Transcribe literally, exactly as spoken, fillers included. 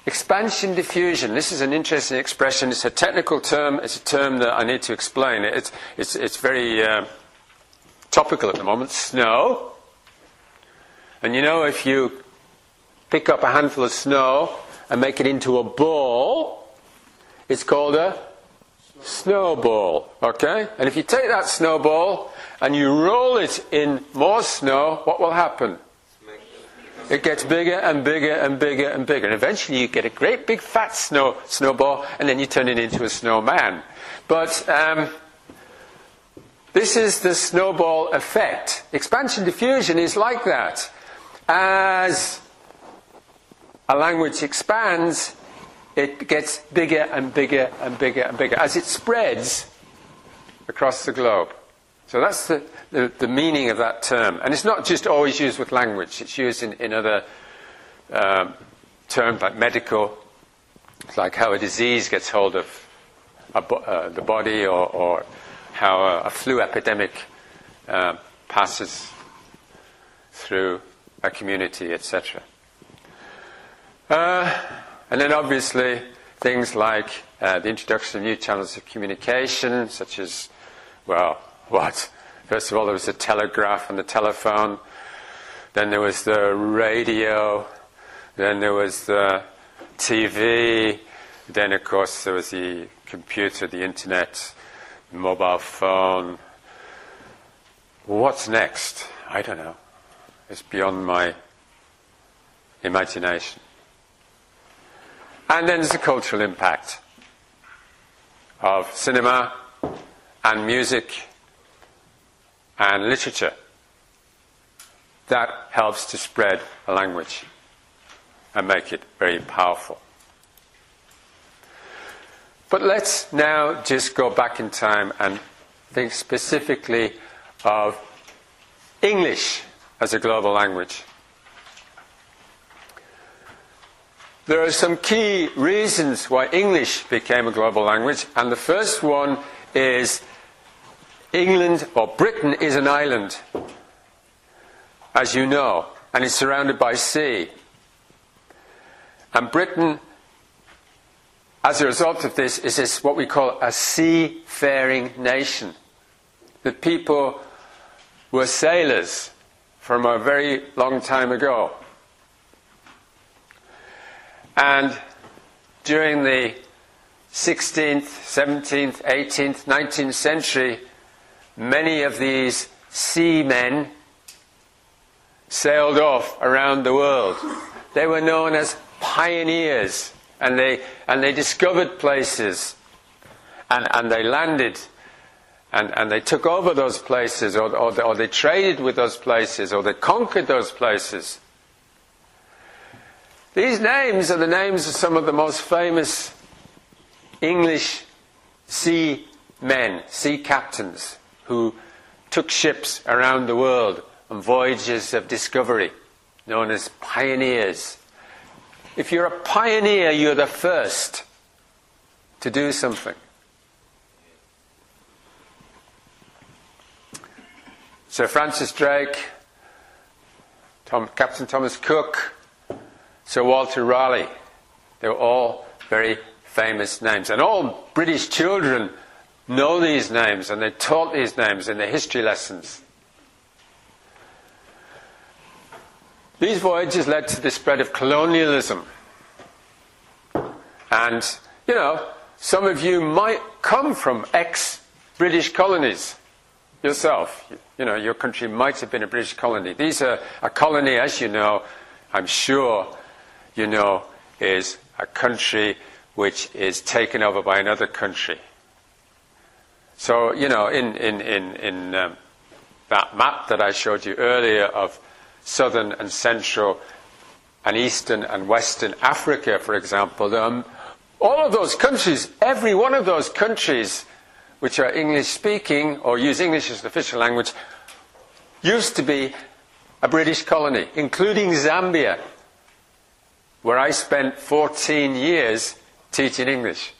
Expansion diffusion. This is an interesting expression. It's a technical term. It's a term that I need to explain. It's, it's, it's very uh, topical at the moment. Snow. And you know, if you pick up a handful of snow and make it into a ball, it's called a snowball. Okay? And if you take that snowball and you roll it in more snow, what will happen? It gets bigger and bigger and bigger and bigger. And eventually you get a great big fat snow snowball, and then you turn it into a snowman. But um, this is the snowball effect. Expansion diffusion is like that. As a language expands, it gets bigger and bigger and bigger and bigger as it spreads across the globe. So that's the, the, the meaning of that term. And it's not just always used with language. It's used in, in other um, terms like medical, like how a disease gets hold of a, uh, the body, or, or how a, a flu epidemic uh, passes through a community, et cetera. Uh, and then obviously things like uh, the introduction of new channels of communication, such as, well, what? First of all, there was the telegraph and the telephone. Then there was the radio. Then there was the T V. Then, of course, there was the computer, the internet, the mobile phone. What's next? I don't know. It's beyond my imagination. And then there's the cultural impact of cinema and music and literature. That helps to spread a language and make it very powerful. But let's now just go back in time and think specifically of English as a global language. There are some key reasons why English became a global language, and the first one is England, or Britain, is an island, as you know, and it's surrounded by sea. And Britain, as a result of this, is this what we call a seafaring nation. The people were sailors from a very long time ago. And during the sixteenth, seventeenth, eighteenth, nineteenth century, many of these seamen sailed off around the world. They were known as pioneers, and they and they discovered places, and, and they landed, and, and they took over those places, or, or, or they traded with those places, or they conquered those places. These names are the names of some of the most famous English seamen, sea captains, who took ships around the world on voyages of discovery, known as pioneers. If you're a pioneer, you're the first to do something. Sir Francis Drake, Tom, Captain Thomas Cook, Sir Walter Raleigh, they were all very famous names. And all British children know these names, and they're taught these names in their history lessons. These voyages led to the spread of colonialism. And, you know, some of you might come from ex-British colonies yourself. You know, your country might have been a British colony. These are a colony, as you know, I'm sure you know, is a country which is taken over by another country. So, you know, in, in, in, in um, that map that I showed you earlier of southern and central and eastern and western Africa, for example, um, all of those countries, every one of those countries which are English-speaking or use English as an official language, used to be a British colony, including Zambia, where I spent fourteen years teaching English.